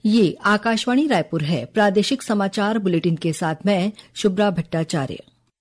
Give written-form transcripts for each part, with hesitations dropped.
ये आकाशवाणी रायपुर है। प्रादेशिक समाचार बुलेटिन के साथ मैं शुभ्रा भट्टाचार्य।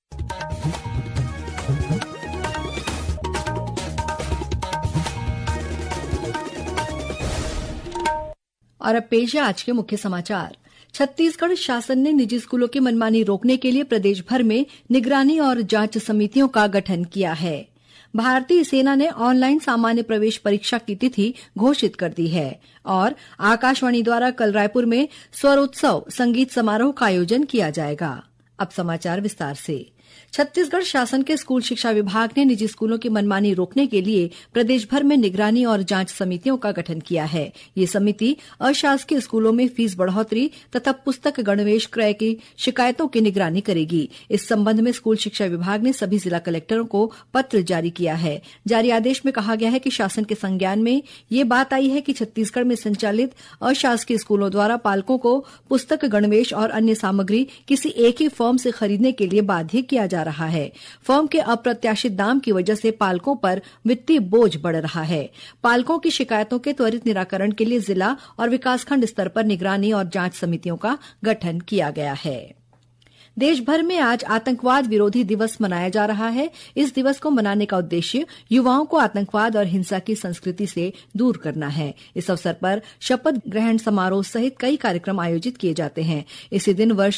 और अब पेश है आज के मुख्य समाचार। छत्तीसगढ़ शासन ने निजी स्कूलों की मनमानी रोकने के लिए प्रदेश भर में निगरानी और जांच समितियों का गठन किया है। भारतीय सेना ने ऑनलाइन सामान्य प्रवेश परीक्षा की तिथि घोषित कर दी है और आकाशवाणी द्वारा कल रायपुर में स्वरोत्सव संगीत समारोह का आयोजन किया जाएगा। अब समाचार विस्तार से। छत्तीसगढ़ शासन के स्कूल शिक्षा विभाग ने निजी स्कूलों की मनमानी रोकने के लिए प्रदेश भर में निगरानी और जांच समितियों का गठन किया है। ये समिति अशासकीय स्कूलों में फीस बढ़ोतरी तथा पुस्तक गणवेश क्रय की शिकायतों की निगरानी करेगी। इस संबंध में स्कूल शिक्षा विभाग ने सभी जिला कलेक्टरों को पत्र जारी किया है। जारी आदेश में कहा गया है कि शासन के संज्ञान में ये बात आई है कि छत्तीसगढ़ में संचालित अशासकीय स्कूलों द्वारा पालकों को पुस्तक गणवेश और अन्य सामग्री किसी एक ही फर्म से खरीदने के लिए बाध्य किया जा रहा है। फर्म के अप्रत्याशित दाम की वजह से पालकों पर वित्तीय बोझ बढ़ रहा है। पालकों की शिकायतों के त्वरित निराकरण के लिए जिला और विकासखंड स्तर पर निगरानी और जांच समितियों का गठन किया गया है। देश भर में आज आतंकवाद विरोधी दिवस मनाया जा रहा है। इस दिवस को मनाने का उद्देश्य युवाओं को आतंकवाद और हिंसा की संस्कृति से दूर करना है। इस अवसर पर शपथ ग्रहण समारोह सहित कई कार्यक्रम आयोजित किए जाते हैं। इसी दिन वर्ष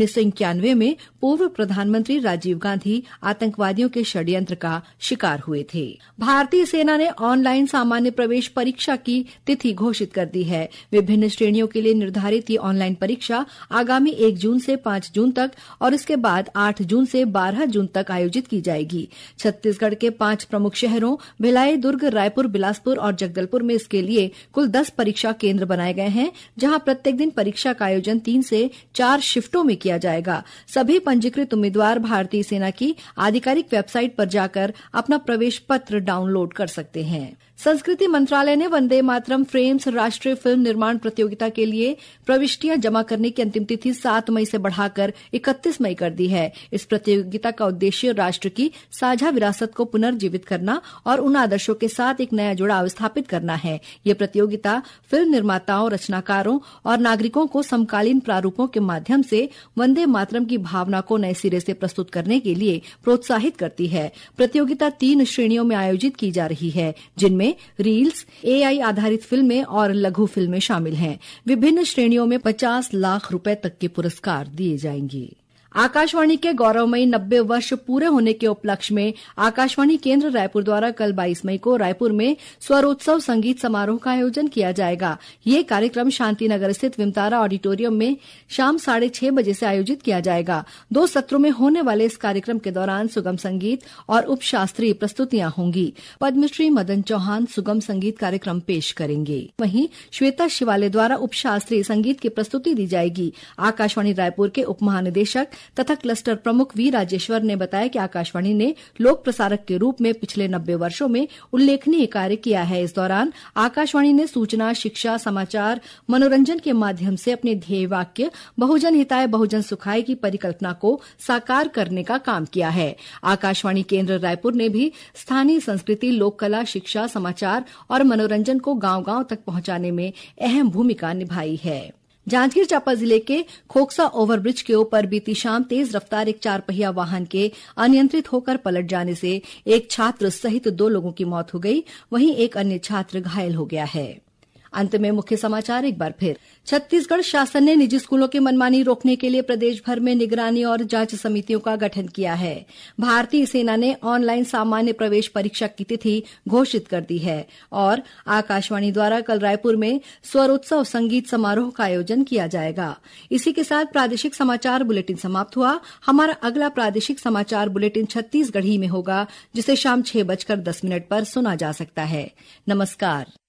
1991 में पूर्व प्रधानमंत्री राजीव गांधी आतंकवादियों के षड्यंत्र का शिकार हुए थे। भारतीय सेना ने ऑनलाइन सामान्य प्रवेश परीक्षा की तिथि घोषित कर दी है। विभिन्न श्रेणियों के लिए निर्धारित ये ऑनलाइन परीक्षा आगामी 1 जून से 5 जून तक और इसके बाद 8 जून से 12 जून तक आयोजित की जाएगी। छत्तीसगढ़ के 5 प्रमुख शहरों भिलाई, दुर्ग, रायपुर, बिलासपुर और जगदलपुर में इसके लिए कुल 10 परीक्षा केंद्र बनाए गए हैं, जहां प्रत्येक दिन परीक्षा का आयोजन 3 से 4 शिफ्टों में किया जाएगा। सभी पंजीकृत उम्मीदवार भारतीय सेना की आधिकारिक वेबसाइट पर जाकर अपना प्रवेश पत्र डाउनलोड कर सकते हैं। संस्कृति मंत्रालय ने वंदे मातरम फ्रेम्स राष्ट्रीय फिल्म निर्माण प्रतियोगिता के लिए प्रविष्टियां जमा करने की अंतिम तिथि 7 मई से बढ़ाकर 31 मई कर दी है। इस प्रतियोगिता का उद्देश्य राष्ट्र की साझा विरासत को पुनर्जीवित करना और उन आदर्शों के साथ एक नया जुड़ाव स्थापित करना है। ये प्रतियोगिता फिल्म निर्माताओं, रचनाकारों और नागरिकों को समकालीन प्रारूपों के माध्यम से वंदे मातरम की भावना को नए सिरे से प्रस्तुत करने के लिए प्रोत्साहित करती है। प्रतियोगिता 3 श्रेणियों में आयोजित की जा रही है, जिनमें रील्स, एआई आधारित फिल्में और लघु फिल्में शामिल हैं। विभिन्न श्रेणियों में 50 लाख रुपए तक के पुरस्कार दिए जाएंगे। आकाशवाणी के गौरवमयी 90 वर्ष पूरे होने के उपलक्ष्य में आकाशवाणी केंद्र रायपुर द्वारा कल 22 मई को रायपुर में स्वरोत्सव संगीत समारोह का आयोजन किया जाएगा। ये कार्यक्रम शांतिनगर स्थित विमतारा ऑडिटोरियम में शाम 6:30 बजे से आयोजित किया जाएगा। 2 सत्रों में होने वाले इस कार्यक्रम के दौरान सुगम संगीत और उपशास्त्रीय प्रस्तुतियां होंगी। पद्मश्री मदन चौहान सुगम संगीत कार्यक्रम पेश करेंगे। वहीं श्वेता शिवाले द्वारा उपशास्त्रीय संगीत की प्रस्तुति दी जाएगी। आकाशवाणी रायपुर के उप महानिदेशक तथा क्लस्टर प्रमुख वी राजेश्वर ने बताया कि आकाशवाणी ने लोक प्रसारक के रूप में पिछले 90 वर्षों में उल्लेखनीय कार्य किया है। इस दौरान आकाशवाणी ने सूचना, शिक्षा, समाचार, मनोरंजन के माध्यम से अपने ध्येय वाक्य बहुजन हिताय बहुजन सुखाय की परिकल्पना को साकार करने का काम किया है। आकाशवाणी केंद्र रायपुर ने भी स्थानीय संस्कृति, लोक कला, शिक्षा, समाचार और मनोरंजन को गांव-गांव तक पहुंचाने में अहम भूमिका निभाई है। जांजगीर चांपा जिले के खोखसा ओवरब्रिज के ऊपर बीती शाम तेज रफ्तार एक 4 पहिया वाहन के अनियंत्रित होकर पलट जाने से एक छात्र सहित 2 लोगों की मौत हो गई, वहीं एक अन्य छात्र घायल हो गया है। अंत में मुख्य समाचार एक बार फिर। छत्तीसगढ़ शासन ने निजी स्कूलों की मनमानी रोकने के लिए प्रदेश भर में निगरानी और जांच समितियों का गठन किया है। भारतीय सेना ने ऑनलाइन सामान्य प्रवेश परीक्षा की तिथि घोषित कर दी है और आकाशवाणी द्वारा कल रायपुर में स्वरोत्सव संगीत समारोह का आयोजन किया जाएगा। इसी के साथ प्रादेशिक समाचार बुलेटिन समाप्त हुआ। हमारा अगला प्रादेशिक समाचार बुलेटिन छत्तीसगढ़ी में होगा, जिसे शाम 6:10 पर सुना जा सकता है। नमस्कार।